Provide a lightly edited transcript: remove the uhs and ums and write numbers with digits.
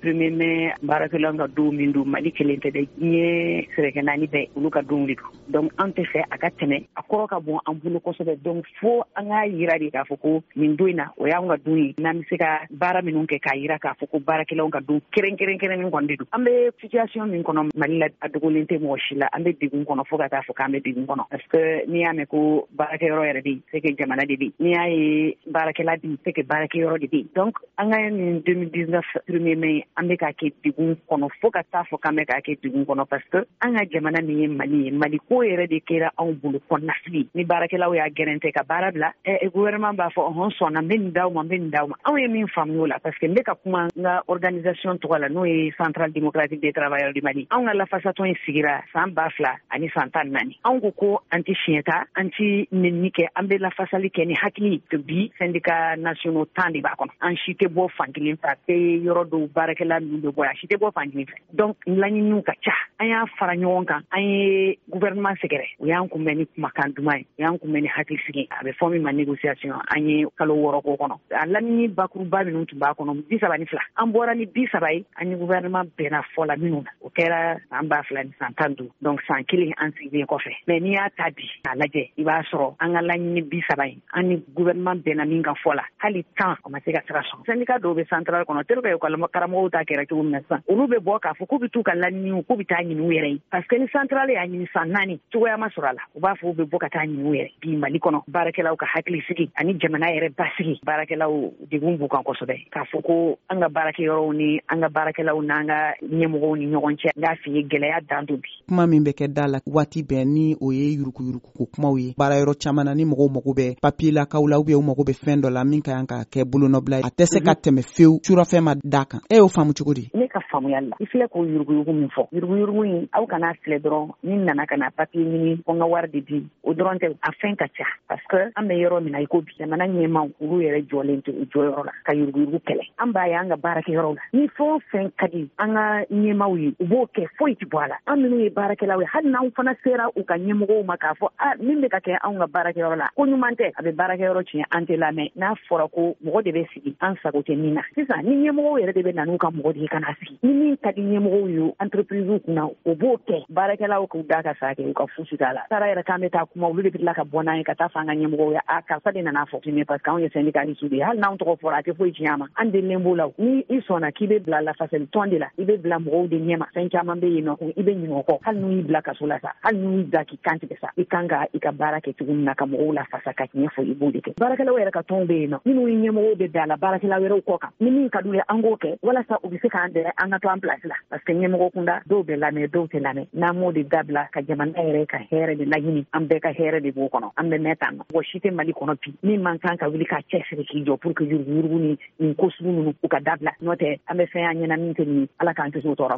premier mai baarakɛlaw ka don min don Mali kelen tɛ dɛ diɲɛ sɛrɛkɛ naani bɛɛ olu ka don de don donc an tɛ fɛ a ka tɛmɛ a kɔrɔ ka bon an bolo kosɛbɛ donc fo an ka yira de k'a fɔ ko nin don in na o y'an ka don ye n'an bɛ se ka baara minnu kɛ k'a yira k'a fɔ ko baarakɛlaw ka don kɛrɛnkɛrɛn kɔni de don an bɛ situation min kɔnɔ Mali la a dogolen tɛ mɔgɔ si la an bɛ degun kɔnɔ fo ka taa fɔ k'an bɛ degun kɔnɔ parce que n'i y'a mɛn ko baarakɛyɔrɔ yɛrɛ de ye c'est que jamana de bɛ yen n'i y'a ye baarakɛla de c'est que baarakɛyɔrɔ de bɛ yen donc an ka nin 2019 premier mai an bɛ k'a kɛ degun kɔnɔ fo ka taa fɔ k'an bɛ k'a kɛ degun kɔnɔ parce que an ka jamana min ye Mali ye Mali ko yɛrɛ de kɛra anw bolo kɔnɔnafili ni baarakɛlaw y'a gɛrɛntɛ ka baara bila gouvernement b'a fɔ ɔhɔn sɔnna n bɛ nin d'aw ma anw ye min faamuya o la parce que n bɛ ka kuma n ka organisation tɔgɔ la n'o ye Centrale démocratique des travailleurs du Mali anw ka lafasatɔn in sigira san 2000 ani san 14 anw ko an tɛ siɲɛ ta an tɛ nɛnini kɛ an bɛ lafasali kɛ ni hakili que bi syndicat nationaux 10 de b'a kɔnɔ an si tɛ bɔ fan kelen fɛ a tɛ yɔrɔ dɔw baarakɛla ninnu bɛ bɔ a si tɛ bɔ fan kelen fɛ donc laɲiniw ka ca an y'a fara ɲɔgɔn kan an ye gouvernement sɛgɛrɛ o y'an kunbɛn ni kumakan duman ye o y'an kunbɛn ni hakilisigi a bɛ fɔ min ma négociation an ye kalo 6 k'o kɔnɔ a laɲini bakuruba minnu tun b'a kɔnɔ 32 an bɔra ni 30 ye an ni gouvernement bɛnna fɔ la minnu na o kɛra san 2000 ni san 15 donc san 1 an sigilen kɔfɛ mais n'i y'a ta bi k'a lajɛ i b'a sɔrɔ an ka laɲini 30 ye an ni gouvernement bɛnna min kan fɔ la hali 10 o ma se ka sira sɔrɔ syndicat dɔw bɛ centrale kɔnɔ tel que karamɔgɔw ta kɛra cogo min na sisan olu bɛ bɔ k'a fɔ k'u bɛ t'u ka laɲiniw k'u bɛ taa ɲini u yɛrɛ ye parce que ni centrale y'a ɲini san 4 cogoya ma sɔrɔ a la u b'a fɔ u bɛ bɔ ka taa ɲini u yɛrɛ bi Mali kɔnɔ baarakɛlaw ka hakilisigi ani jamana yɛrɛ basigi baarakɛlaw degun b'u kan kosɛbɛ k'a fɔ ko an ka baarakɛyɔrɔw ni an ka baarakɛlaw n'an ka ɲɛmɔgɔw ni ɲɔgɔn cɛ n y'a f'i ye gɛlɛya dan don bi kuma min bɛ kɛ da la waati bɛɛ ni o ye yuruku ko kumaw ye baarayɔrɔ caman na ni mɔgɔw mago bɛ papier la kaw la ou bien u mago bɛ fɛn dɔ la min ka kan ka kɛ bolonɔbila ye a tɛ se ka tɛmɛ fewu surafɛn ma da kan e y'o faamu cogo di ne ka faamuyali la i filɛ k'o yurugu min fɔ yurugu in aw kana filɛ dɔrɔn ni nana ka na papier ɲini ko n ka wari de di o dɔrɔn tɛ a fɛn ka ca parce que an bɛ yɔrɔ min na i ko bi jamana ɲɛmaw olu yɛrɛ jɔlen tɛ u jɔyɔrɔ la ka yurugu kɛlɛ an b'a ye an ka baarakɛyɔrɔw la ni fɛn o fɛn ka di an ka ɲɛmaw ye u b'o kɛ foyi tɛ bɔ a la an minnu ye baarakɛlaw ye hali n'anw fana sera u ka ɲɛmɔgɔw ma k'a fɔ min bɛ ka kɛ anw ka baarakɛyɔrɔ la ko ɲuman tɛ a bɛ baarakɛyɔrɔ tiɲɛ an tɛ lamɛn n'a fɔra ko mɔgɔ de bɛ sigi an sago tɛ min na sisan ni ɲɛmɔgɔw yɛrɛ de bɛ na n'u ka mɔgɔ de ye ka na sigi ni min ka di ɲɛmɔgɔw ye entreprise kunna o b'o kɛ baarakɛlaw k'u da ka sa kɛ u ka fusi t'a la taara yɛrɛ k'an bɛ taa kuma olu de bɛ tila ka bɔ n'an ye ka taa fɔ an ka ɲɛmɔgɔw ye karisa de nana fɔ mais parce que anw ye syndicaliste de ye hali n'anw tɔgɔ fɔra a tɛ foyi tiɲɛ a ma an delilen b'o la ni i sɔnna k'i bɛ bila lafasali tɔn de la i bɛ bila mɔgɔw de ɲɛma fɛn caman bɛ yen nɔ i bɛ ɲinɛ o kɔ hali n'u y'i bila kaso la sa hali n'u y'i da k'i kantigɛ sa i kan ka i ka baara kɛ cogo min na ka mɔgɔw lafasa ka ɲɛfɔ i b'o de kɛ baarakɛlaw yɛrɛ ka tɔnw bɛ yen nɔ minnu ye ɲɛmɔgɔw bɛ da la baarakɛlaw wɛrɛw kɔ kan ni min ka d'u ye an k'o kɛ walasa u bɛ se k'an dɛmɛ an ka to an place la parce que ɲɛmɔgɔ kunda dɔw bɛ lamɛn dɔw tɛ lamɛn n'an m'o de dabila ka jamana yɛrɛ ka hɛrɛ de laɲini an bɛɛ ka hɛrɛ de b'o kɔnɔ an bɛ mɛn tan nɔ mɔgɔ si tɛ Mali kɔnɔ bi min man kan ka wuli k'a cɛsiri k'i jɔ pour que yurugu ni nin ko sugu ninnu u ka dabila n'o tɛ an bɛ fɛn y'an ɲɛna min tɛ nin Ala k'an kisi o tɔɔrɔ